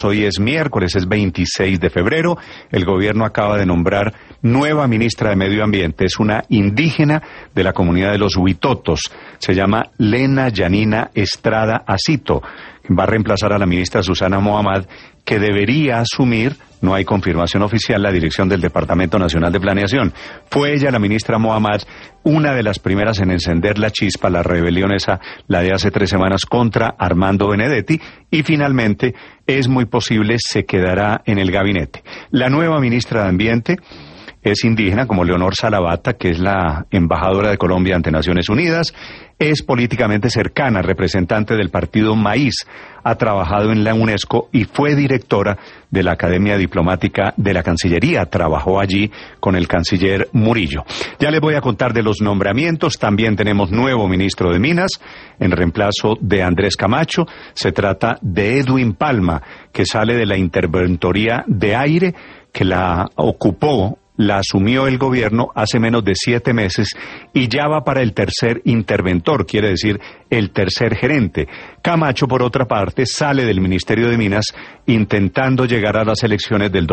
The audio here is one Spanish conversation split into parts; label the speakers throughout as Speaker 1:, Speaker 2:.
Speaker 1: Hoy es miércoles, es 26 de febrero. El gobierno acaba de nombrar nueva ministra de Medio Ambiente. Es una indígena de la comunidad de los Huitotos. Se llama Lena Yanina Estrada Acito. Va a reemplazar a la ministra Susana Mohamed, que debería asumir, no hay confirmación oficial, la dirección del Departamento Nacional de Planeación. Fue ella, la ministra Mohamed, una de las primeras en encender la chispa, la rebelión esa, la de hace 3 semanas, contra Armando Benedetti, y finalmente es muy posible se quedará en el gabinete. La nueva ministra de Ambiente es indígena, como Leonor Salavata, que es la embajadora de Colombia ante Naciones Unidas. Es políticamente cercana, representante del partido Maíz, ha trabajado en la UNESCO y fue directora de la Academia Diplomática de la Cancillería. Trabajó allí con el canciller Murillo. Ya les voy a contar de los nombramientos. También tenemos nuevo ministro de Minas, en reemplazo de Andrés Camacho. Se trata de Edwin Palma, que sale de la Interventoría de Aire, que la asumió el gobierno hace menos de 7 meses y ya va para el tercer interventor, quiere decir el tercer gerente. Camacho, por otra parte, sale del Ministerio de Minas intentando llegar a las elecciones del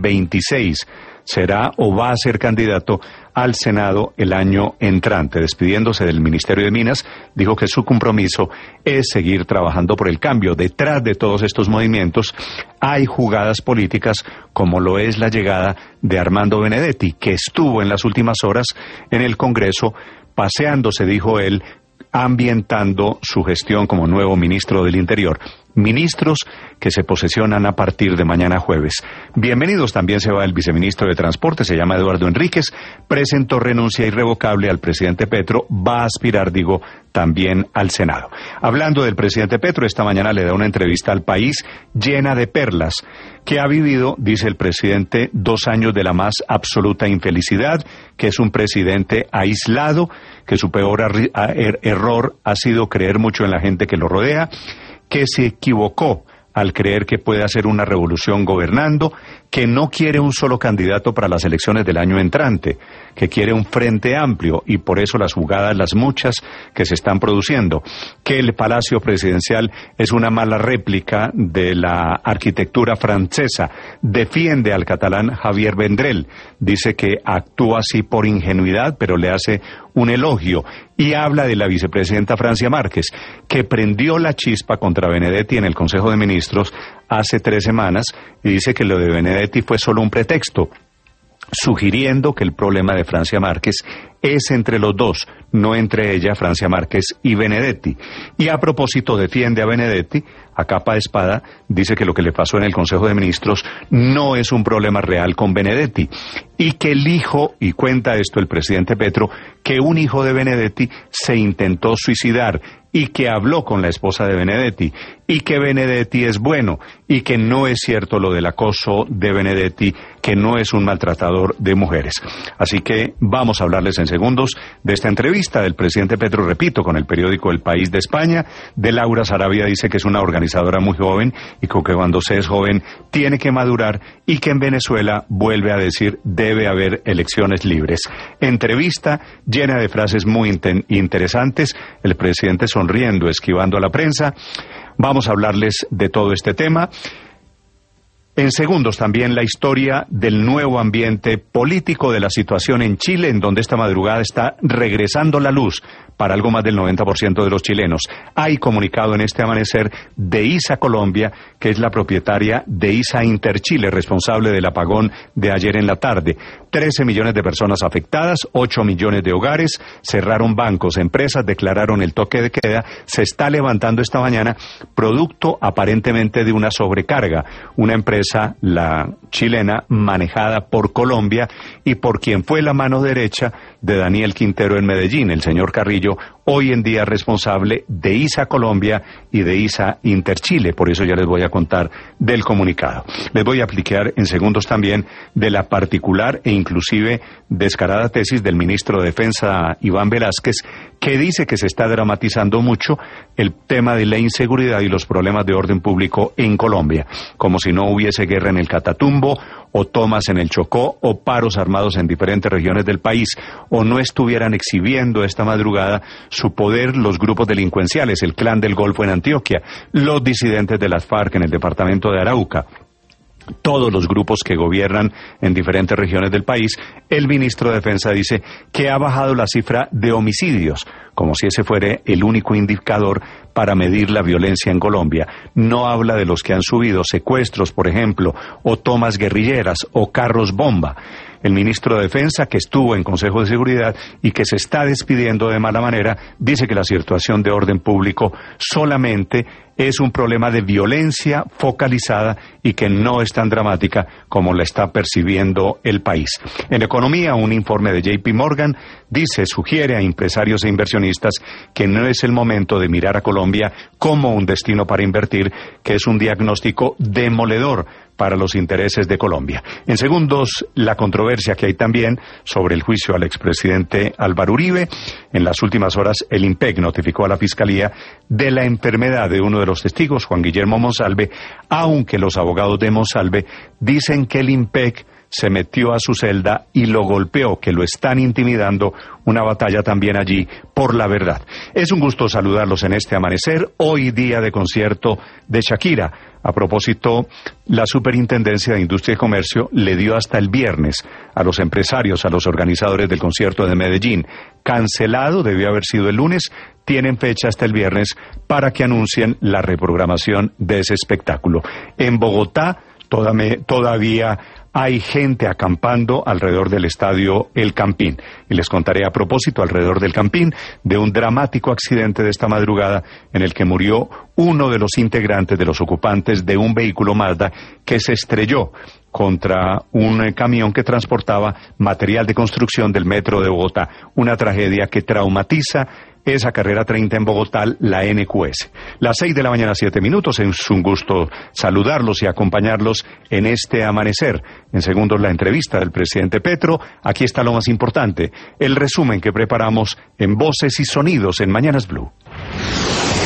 Speaker 1: 2026. Será o va a ser candidato al Senado el año entrante. Despidiéndose del Ministerio de Minas, dijo que su compromiso es seguir trabajando por el cambio. Detrás de todos estos movimientos hay jugadas políticas, como lo es la llegada de Armando Benedetti, que estuvo en las últimas horas en el Congreso paseándose, dijo él, ambientando su gestión como nuevo ministro del Interior. Ministros que se posesionan a partir de mañana jueves. Bienvenidos. También se va el viceministro de Transporte, se llama Eduardo Enríquez, presentó renuncia irrevocable al presidente Petro, va a aspirar, también al Senado. Hablando del presidente Petro, esta mañana le da una entrevista al País llena de perlas, que ha vivido, dice el presidente, 2 años de la más absoluta infelicidad, que es un presidente aislado, que su peor error ha sido creer mucho en la gente que lo rodea, que se equivocó al creer que puede hacer una revolución gobernando, que no quiere un solo candidato para las elecciones del año entrante, que quiere un frente amplio y por eso las jugadas, las muchas que se están produciendo, que el Palacio Presidencial es una mala réplica de la arquitectura francesa, defiende al catalán Javier Vendrell, dice que actúa así por ingenuidad, pero le hace un elogio, y habla de la vicepresidenta Francia Márquez, que prendió la chispa contra Benedetti en el Consejo de Ministros hace 3 semanas, y dice que lo de Benedetti fue solo un pretexto, sugiriendo que el problema de Francia Márquez es entre los dos, no entre ella, Francia Márquez, y Benedetti. Y a propósito defiende a Benedetti, a capa de espada, dice que lo que le pasó en el Consejo de Ministros no es un problema real con Benedetti, y que el hijo, y cuenta esto el presidente Petro, que un hijo de Benedetti se intentó suicidar, y que habló con la esposa de Benedetti, y que Benedetti es bueno, y que no es cierto lo del acoso de Benedetti, que no es un maltratador de mujeres. Así que vamos a hablarles en segundos de esta entrevista del presidente Petro, repito, con el periódico El País de España, de Laura Sarabia. Dice que es una organizadora muy joven y que cuando se es joven tiene que madurar, y que en Venezuela, vuelve a decir, debe haber elecciones libres. Entrevista llena de frases muy interesantes, el presidente sonriendo, esquivando a la prensa. Vamos a hablarles de todo este tema. En segundos también la historia del nuevo ambiente político, de la situación en Chile, en donde esta madrugada está regresando la luz para algo más del 90% de los chilenos. Hay comunicado en este amanecer de ISA Colombia, que es la propietaria de ISA Interchile, responsable del apagón de ayer en la tarde. 13 millones de personas afectadas, 8 millones de hogares, cerraron bancos, empresas, declararon el toque de queda. Se está levantando esta mañana, producto aparentemente de una sobrecarga. Una empresa, la chilena, manejada por Colombia y por quien fue la mano derecha de Daniel Quintero en Medellín, el señor Carrillo, hoy en día responsable de ISA Colombia y de ISA Interchile. Por eso ya les voy a contar del comunicado. Les voy a aplicar en segundos también de la particular e inclusive descarada tesis del ministro de Defensa, Iván Velázquez, que dice que se está dramatizando mucho el tema de la inseguridad y los problemas de orden público en Colombia, como si no hubiese guerra en el Catatumbo, o tomas en el Chocó, o paros armados en diferentes regiones del país, o no estuvieran exhibiendo esta madrugada su poder los grupos delincuenciales, el Clan del Golfo en Antioquia, los disidentes de las FARC en el departamento de Arauca, todos los grupos que gobiernan en diferentes regiones del país, el ministro de Defensa dice que ha bajado la cifra de homicidios, como si ese fuera el único indicador para medir la violencia en Colombia. No habla de los que han subido, secuestros, por ejemplo, o tomas guerrilleras, o carros bomba. El ministro de Defensa, que estuvo en Consejo de Seguridad y que se está despidiendo de mala manera, dice que la situación de orden público solamente es un problema de violencia focalizada y que no es tan dramática como la está percibiendo el país. En economía, un informe de JP Morgan sugiere a empresarios e inversionistas que no es el momento de mirar a Colombia como un destino para invertir, que es un diagnóstico demoledor para los intereses de Colombia. En segundos, la controversia que hay también sobre el juicio al expresidente Álvaro Uribe. En las últimas horas, el IMPEC notificó a la Fiscalía de la enfermedad de uno de los testigos, Juan Guillermo Monsalve, aunque los abogados de Monsalve dicen que el IMPEC se metió a su celda y lo golpeó, que lo están intimidando, una batalla también allí por la verdad. Es un gusto saludarlos en este amanecer, hoy día de concierto de Shakira. A propósito, la Superintendencia de Industria y Comercio le dio hasta el viernes a los empresarios, a los organizadores del concierto de Medellín, cancelado, debió haber sido el lunes, tienen fecha hasta el viernes para que anuncien la reprogramación de ese espectáculo. En Bogotá todavía hay gente acampando alrededor del estadio El Campín. Y les contaré a propósito, alrededor del Campín, de un dramático accidente de esta madrugada en el que murió uno de los integrantes de los ocupantes de un vehículo Mazda que se estrelló contra un camión que transportaba material de construcción del metro de Bogotá. Una tragedia que traumatiza esa carrera 30 en Bogotá, la NQS. Las 6 de la mañana, 7 minutos. Es un gusto saludarlos y acompañarlos en este amanecer. En segundos, la entrevista del presidente Petro. Aquí está lo más importante, el resumen que preparamos en Voces y Sonidos en Mañanas Blue.